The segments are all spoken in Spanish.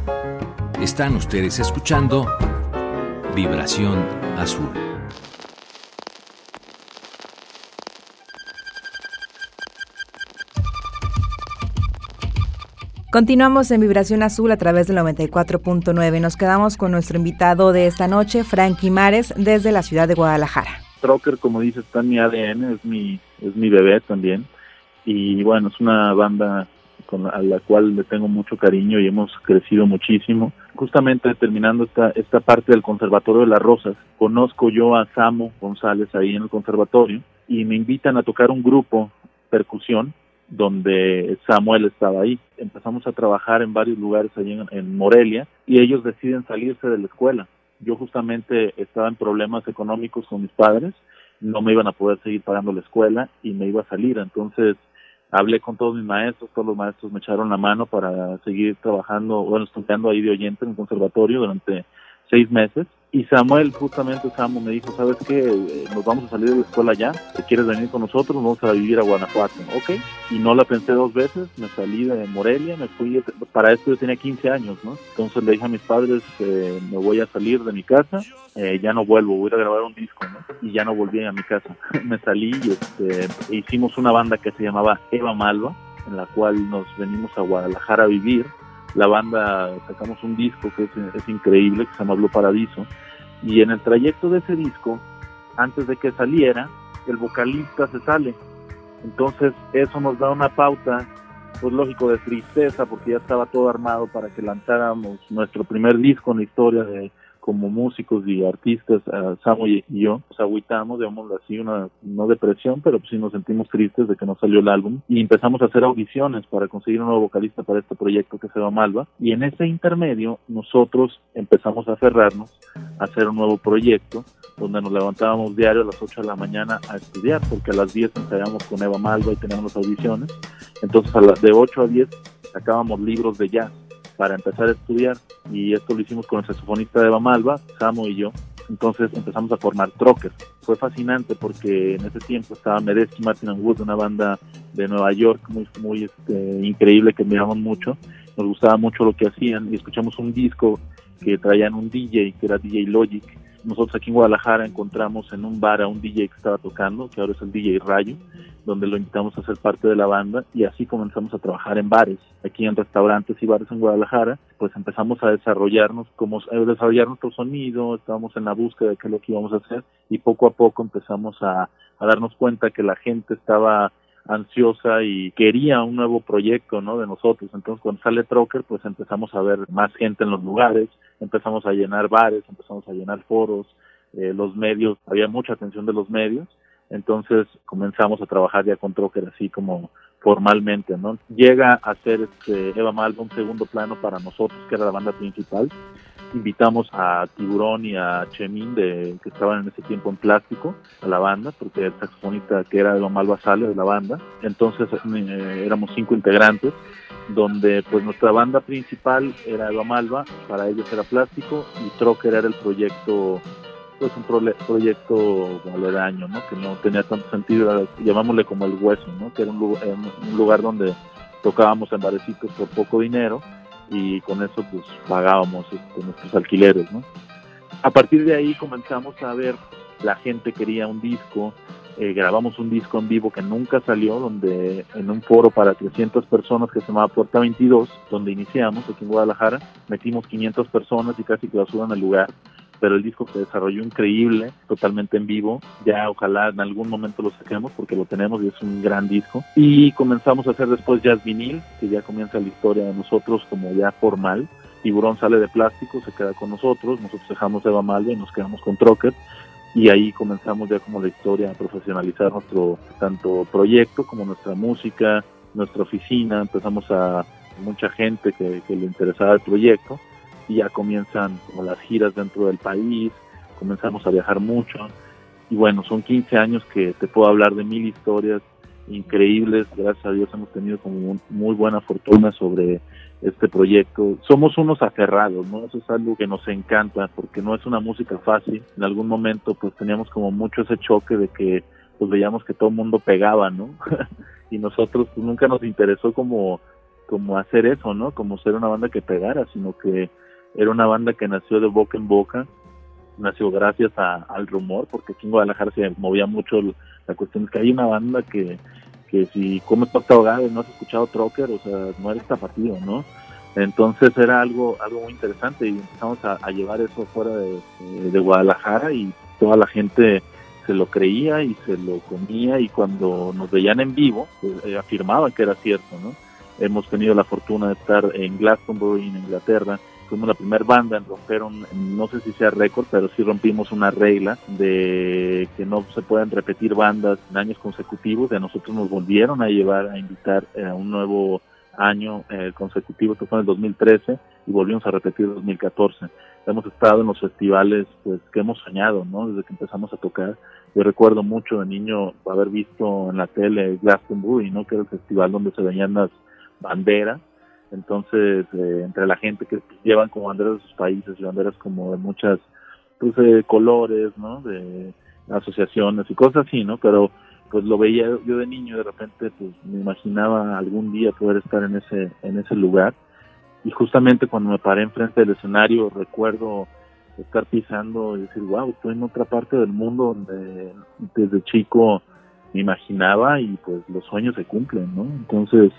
Están ustedes escuchando Vibración Azul. Continuamos en Vibración Azul a través del 94.9. Nos quedamos con nuestro invitado de esta noche, Frankie Mares, desde la ciudad de Guadalajara. Trocker, como dices, está en mi ADN, es mi bebé también. Y bueno, es una banda a la cual le tengo mucho cariño y hemos crecido muchísimo. Justamente terminando esta parte del Conservatorio de las Rosas, conozco yo a Samo González ahí en el conservatorio y me invitan a tocar un grupo, percusión, donde Samuel estaba ahí. Empezamos a trabajar en varios lugares ahí en Morelia y ellos deciden salirse de la escuela. Yo justamente estaba en problemas económicos con mis padres, no me iban a poder seguir pagando la escuela y me iba a salir. Entonces hablé con todos mis maestros, todos los maestros me echaron la mano para seguir trabajando, estudiando ahí de oyente en el conservatorio durante 6 meses. Y Samuel, justamente Samu, me dijo, ¿sabes qué? Nos vamos a salir de la escuela ya, ¿te quieres venir con nosotros? Vamos a vivir a Guanajuato. Ok, y no la pensé 2 veces, me salí de Morelia, me fui, para esto yo tenía 15 años, ¿no? Entonces le dije a mis padres, me voy a salir de mi casa, ya no vuelvo, voy a grabar un disco, ¿no? Y ya no volví a mi casa. Me salí y hicimos una banda que se llamaba Eva Malva, en la cual nos venimos a Guadalajara a vivir. La banda, sacamos un disco que es increíble, que se llama Blue Paradiso, y en el trayecto de ese disco, antes de que saliera, el vocalista se sale. Entonces eso nos da una pauta, pues lógico, de tristeza, porque ya estaba todo armado para que lanzáramos nuestro primer disco en la historia como músicos y artistas, Samu y yo. Nos agüitamos, digámoslo así, no depresión, pero pues sí nos sentimos tristes de que no salió el álbum, y empezamos a hacer audiciones para conseguir un nuevo vocalista para este proyecto que se llama Malva, y en ese intermedio nosotros empezamos a aferrarnos a hacer un nuevo proyecto donde nos levantábamos diario a las 8 de la mañana a estudiar, porque a las 10 ensayábamos con Eva Malva y teníamos las audiciones. Entonces de 8 a 10 sacábamos libros de jazz para empezar a estudiar, y esto lo hicimos con el saxofonista de Eva Malva, Samo y yo. Entonces empezamos a formar Trocker. Fue fascinante porque en ese tiempo estaba Medeski Martin and Wood, una banda de Nueva York muy increíble que admiramos mucho. Nos gustaba mucho lo que hacían y escuchamos un disco que traían un DJ, que era DJ Logic. Nosotros aquí en Guadalajara encontramos en un bar a un DJ que estaba tocando, que ahora es el DJ Rayo, donde lo invitamos a ser parte de la banda, y así comenzamos a trabajar en bares, aquí en restaurantes y bares en Guadalajara. Pues empezamos a desarrollar nuestro sonido, estábamos en la búsqueda de qué es lo que íbamos a hacer, y poco a poco empezamos a darnos cuenta que la gente estaba ansiosa y quería un nuevo proyecto, ¿no?, de nosotros. Entonces cuando sale Trocker, pues empezamos a ver más gente en los lugares, empezamos a llenar bares, empezamos a llenar foros, los medios, había mucha atención de los medios. Entonces comenzamos a trabajar ya con Trocker así como formalmente, ¿no? Llega a ser Eva Malva un segundo plano para nosotros, que era la banda principal. Invitamos a Tiburón y a Chemín, que estaban en ese tiempo en Plástico, a la banda, porque el saxofonista que era Eva Malva sale de la banda. Entonces éramos 5 integrantes, donde pues nuestra banda principal era Eva Malva, para ellos era Plástico, y Trocker era el proyecto, pues un proyecto aledaño, ¿no?, que no tenía tanto sentido, llamámosle como el Hueso, ¿no?, que era un lugar donde tocábamos en barecitos por poco dinero, y con eso pues pagábamos nuestros alquileres, ¿no? A partir de ahí comenzamos a ver, la gente quería un disco, grabamos un disco en vivo que nunca salió, donde en un foro para 300 personas que se llamaba Puerta 22, donde iniciamos aquí en Guadalajara, metimos 500 personas y casi clausura en el lugar, pero el disco se desarrolló increíble, totalmente en vivo. Ya ojalá en algún momento lo saquemos porque lo tenemos y es un gran disco. Y comenzamos a hacer después Jazz Vinil, que ya comienza la historia de nosotros como ya formal. Tiburón sale de Plástico, se queda con nosotros dejamos Eva Malva y nos quedamos con Trocker. Y ahí comenzamos ya como la historia a profesionalizar nuestro tanto proyecto como nuestra música, nuestra oficina. Empezamos a mucha gente que le interesaba el proyecto, y ya comienzan como las giras dentro del país, comenzamos a viajar mucho, y bueno, son 15 años que te puedo hablar de 1000 historias increíbles. Gracias a Dios hemos tenido como muy buena fortuna sobre este proyecto. Somos unos aferrados, ¿no? Eso es algo que nos encanta, porque no es una música fácil. En algún momento pues teníamos como mucho ese choque de que pues veíamos que todo el mundo pegaba, ¿no? Y nosotros pues nunca nos interesó como como hacer eso, ¿no? Como ser una banda que pegara, sino que era una banda que nació de boca en boca, nació gracias al rumor, porque aquí en Guadalajara se movía mucho la cuestión de que hay una banda que si comes torta ahogada y no has escuchado Trocker, o sea, no eres tapatío, ¿no? Entonces era algo muy interesante y empezamos a llevar eso fuera de Guadalajara y toda la gente se lo creía y se lo comía, y cuando nos veían en vivo pues, afirmaban que era cierto, ¿no? Hemos tenido la fortuna de estar en Glastonbury, en Inglaterra. Fuimos la primera banda en romper no sé si sea récord, pero sí rompimos una regla de que no se pueden repetir bandas en años consecutivos. De nosotros nos volvieron a invitar a un nuevo año consecutivo, que fue en el 2013, y volvimos a repetir en 2014. Hemos estado en los festivales pues que hemos soñado, ¿no? Desde que empezamos a tocar. Yo recuerdo mucho de niño haber visto en la tele Glastonbury, ¿no? Que era el festival donde se veían las banderas. Entonces, entre la gente que llevan como banderas de sus países y banderas como de muchas pues, colores, ¿no? De asociaciones y cosas así, ¿no? Pero pues lo veía yo de niño, de repente pues me imaginaba algún día poder estar en ese lugar. Y justamente cuando me paré enfrente del escenario, recuerdo estar pisando y decir, wow, estoy en otra parte del mundo donde desde chico me imaginaba, y pues los sueños se cumplen, ¿no? Entonces,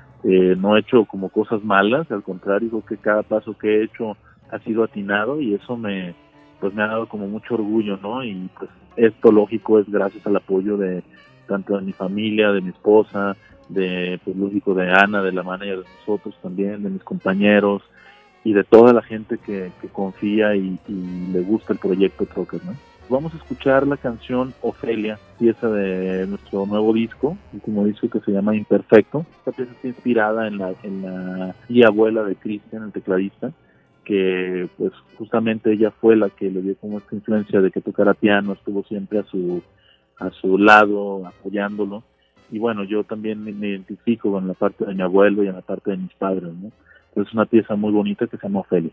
no he hecho como cosas malas, al contrario, creo que cada paso que he hecho ha sido atinado, y eso me ha dado como mucho orgullo, ¿no? Y pues esto, lógico, es gracias al apoyo de tanto de mi familia, de mi esposa, de, pues lógico, de Ana, de la manager de nosotros también, de mis compañeros y de toda la gente que confía y le gusta el proyecto Trocker, ¿no? Vamos a escuchar la canción Ofelia, pieza de nuestro nuevo disco, último disco, que se llama Imperfecto. Esta pieza está inspirada en la tía abuela de Cristian, el tecladista, que pues justamente ella fue la que le dio como esta influencia de que tocara piano, estuvo siempre a su lado, apoyándolo. Y bueno, yo también me identifico con la parte de mi abuelo y en la parte de mis padres, ¿no? Entonces es una pieza muy bonita que se llama Ofelia.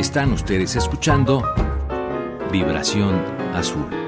Están ustedes escuchando Vibración Azul.